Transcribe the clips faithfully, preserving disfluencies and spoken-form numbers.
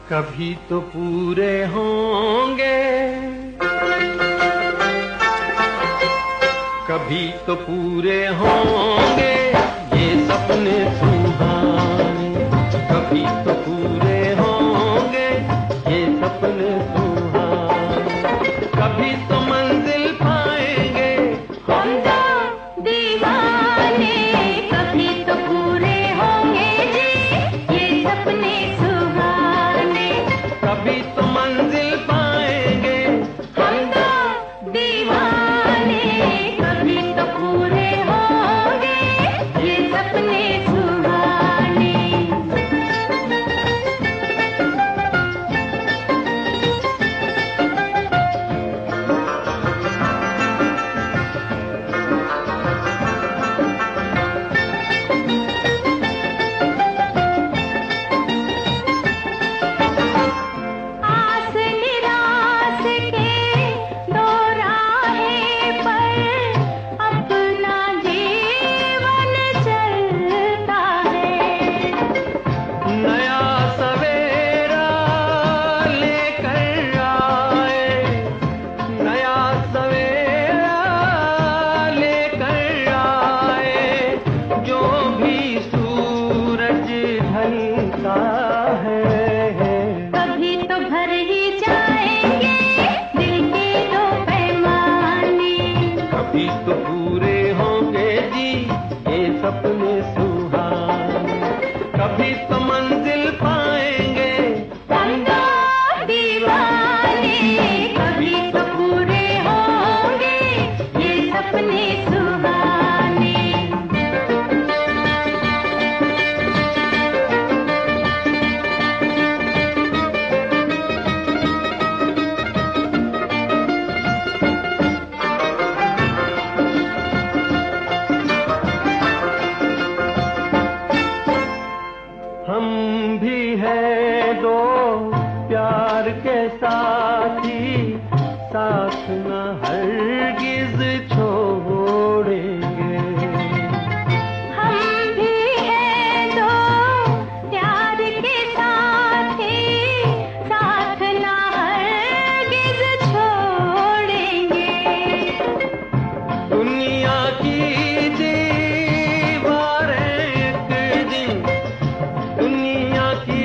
कभी तो पूरे होंगे, कभी तो पूरे होंगे ये सपने सुहाने, कभी तो पूरे होंगे ये सपने सुहाने, कभी तो मंजिल पाएंगे हम दो दीवाने, कभी तो पूरे होंगे जी ये सपने सुहाने, कभी तो मंजिल पाएंगे हम दो दीवाने, कभी तो पूरे होंगे ये सपने सुहाने। आस निराश के दो राहें पर अपना जीवन चलता है, नया सवेरा लेकर आए, नया सवेरा लेकर आए, जो भी सूरज ढलता है, कभी तो भर ही जाएंगे दिल के दो पैमाने, कभी तो पूरे होंगे जी ये सपने सुहाने, कभी तो मंजिल पाएंगे हम दो दीवाने, कभी तो पूरे होंगे ये सपने सुहाने। हम भी हैं दो प्यार के साथी, साथ न हरगिज छोड़ेंगे, हम भी हैं दो प्यार के साथी, साथ ना हरगिज छोड़ेंगे, दुनिया की दीवारें एक दिन, दुनिया की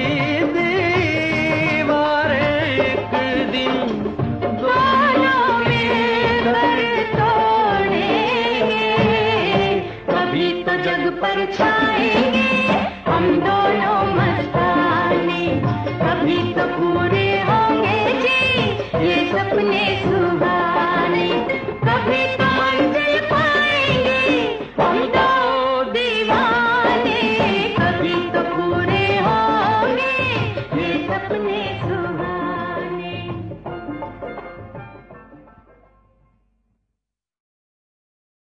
दीवारें एक दिन दोनों मिलकर तोड़ेंगे, कभी तो जग पर छाएंगे हम दोनों मस्ताने, कभी तो पूरे होंगे जी ये सपने सुहाने, कभी तो मंजिल पाएंगे हम दो दीवाने, कभी तो पूरे होंगे ये सपने सुहाने।